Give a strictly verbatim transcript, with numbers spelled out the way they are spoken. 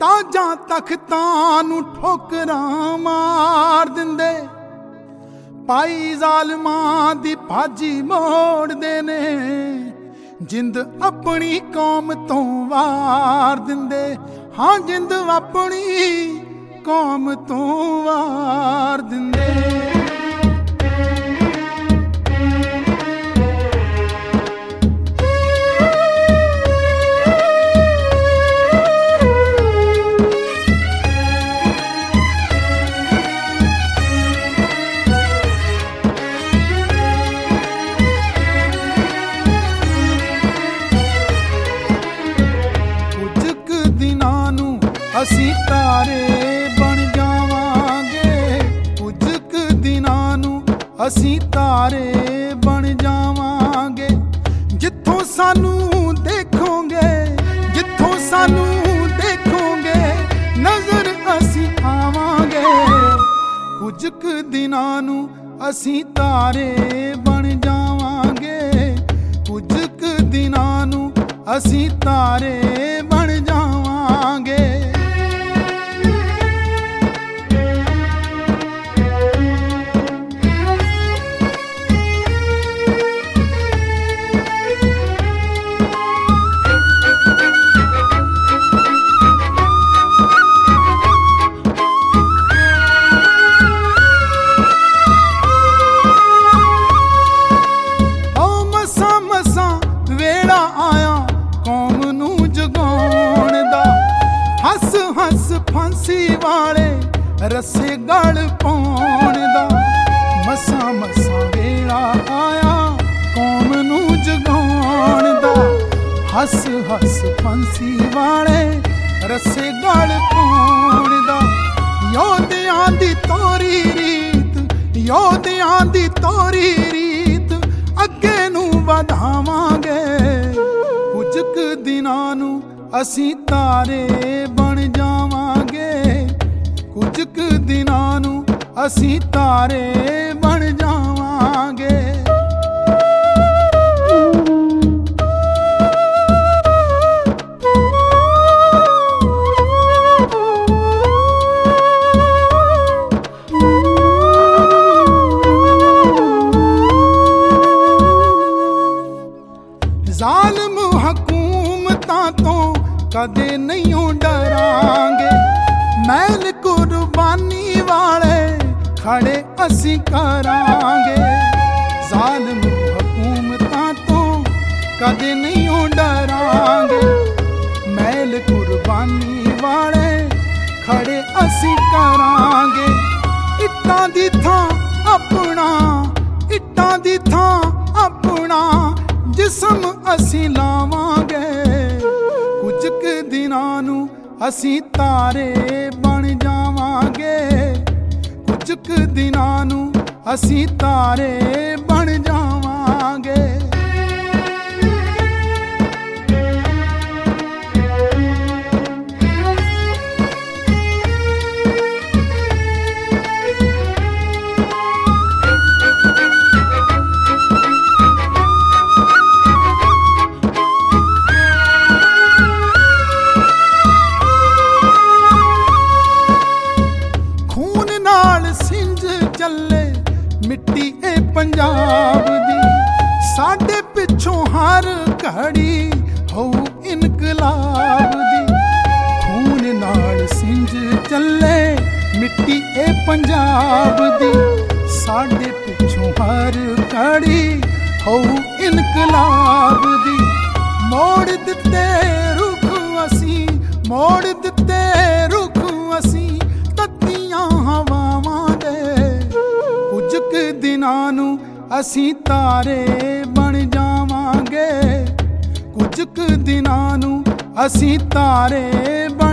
ਤਾਜਾਂ ਤਖਤਾਂ ਨੂੰ ਠੋਕਰਾਂ ਮਾਰ ਦਿੰਦੇ, ਪਾਈ ਜ਼ਾਲਮਾਂ ਦੀ ਭਾਜੀ ਮੋੜਦੇ ਨੇ, ਜਿੰਦ ਆਪਣੀ ਕੌਮ ਤੋਂ ਵਾਰ ਦਿੰਦੇ। ਹਾਂ ਜਿੰਦ ਆਪਣੀ ਕੌਮ ਤੋਂ ਵਾਰ ਦਿੰਦੇ। ਅਸੀਂ ਤਾਰੇ ਬਣ ਜਾਵਾਂਗੇ, ਕੁਝ ਕੁ ਦਿਨਾਂ ਨੂੰ ਅਸੀਂ ਤਾਰੇ ਬਣ ਜਾਵਾਂਗੇ। ਜਿੱਥੋਂ ਸਾਨੂੰ ਦੇਖੋਗੇ, ਜਿੱਥੋਂ ਸਾਨੂੰ ਦੇਖੋਗੇ, ਨਜ਼ਰ ਅਸੀਂ ਆਵਾਂਗੇ। ਕੁਝ ਕੁ ਦਿਨਾਂ ਨੂੰ ਅਸੀਂ ਤਾਰੇ ਬਣ ਜਾਵਾਂਗੇ, ਕੁਝ ਕੁ ਦਿਨਾਂ ਨੂੰ ਅਸੀਂ ਤਾਰੇ ਬਣ ਜਾਵਾਂਗੇ। ਹੱਸ ਹੱਸ ਫਾਂਸੀ ਵਾਲੇ ਰੱਸੇ ਗਲ ਪਾਉਣ ਦਾ, ਮਸਾਂ ਮਸਾਂ ਵੇਲਾ ਆਇਆ ਕੌਮ ਨੂੰ ਜਗਾਉਣ ਦਾ। ਹੱਸ ਹੱਸ ਫਾਂਸੀ ਵਾਲੇ ਰੱਸੇ ਗਲ ਪਾਉਣ ਦਾ। ਯੋਧਿਆਂ ਦੀ ਤੋਰੀ ਰੀਤ, ਯੋਧਿਆਂ ਦੀ ਤੋਰੀ ਰੀਤ, ਅੱਗੇ ਨੂੰ ਵਧਾਵਾਂਗੇ। ਕੁਝ ਕੁ ਦਿਨਾਂ ਨੂੰ ਅਸੀਂ ਤਾਰੇ ਬਣ ਜਾਵਾਂਗੇ, ਕੁਝ ਕੁ ਦਿਨਾਂ ਨੂੰ ਅਸੀਂ ਤਾਰੇ ਬਣ ਜਾਵਾਂਗੇ। ਜ਼ਾਲਮ ਹਕੂਮਤਾਂ ਤੋਂ ਕਦੇ ਨਹੀਂ ਡਰਾਂਗੇ, ਮੈਲ ਕੁਰਬਾਨੀ ਵਾਲੇ ਖੜੇ ਅਸੀਂ ਕਰਾਂਗੇ। ਜ਼ਾਲਮ ਹਕੂਮਤਾਂ ਤੋਂ ਕਦੇ ਨਹੀਂ ਡਰਾਂਗੇ, ਮੈਲ ਕੁਰਬਾਨੀ ਵਾਲੇ ਖੜੇ ਅਸੀਂ ਕਰਾਂਗੇ। ਇੱਟਾਂ ਦੀ ਥਾਂ ਆਪਣਾ, ਇੱਟਾਂ ਦੀ ਥਾਂ ਆਪਣਾ ਜਿਸਮ ਅਸੀਂ ਲਾਵਾਂਗੇ। ਕੁਝ ਕੁ ਦਿਨਾਂ ਨੂੰ ਅਸੀਂ ਤਾਰੇ ਬਣ ਜਾਵਾਂਗੇ, ਕੁਝ ਕੁ ਦਿਨਾਂ ਨੂੰ ਅਸੀਂ ਤਾਰੇ ਬਣ ਜਾਵਾਂਗੇ। ਚੱਲੇ ਮਿੱਟੀ ਏ ਪੰਜਾਬ ਦੀ, ਸਾਡੇ ਪਿੱਛੋਂ ਹਰ ਘੜੀ ਹੋਊ ਇਨਕਲਾਬ ਦੀ। ਖੂਨ ਨਾਲ ਸਿੰਜ ਚੱਲੇ ਮਿੱਟੀ ਏ ਪੰਜਾਬ ਦੀ, ਸਾਡੇ ਪਿੱਛੋਂ ਹਰ ਘੜੀ ਹੋਊ ਇਨਕਲਾਬ ਦੀ। ਮੋੜ ਦਿੱਤੇ ਰੁਖ ਅਸੀਂ, ਮੋੜ ਦਿੱਤੇ ਰੁਖ ਅਸੀਂ ਤੱਤੀਆਂ ਹਵਾਵਾਂ ਦੇ। ਕੁਝ ਕੁ ਦਿਨਾਂ ਨੂੰ ਅਸੀਂ ਤਾਰੇ ਬਣ ਜਾਵਾਂਗੇ, ਕੁਝ ਕੁ ਦਿਨਾਂ ਨੂੰ ਅਸੀਂ ਤਾਰੇ ਬਣ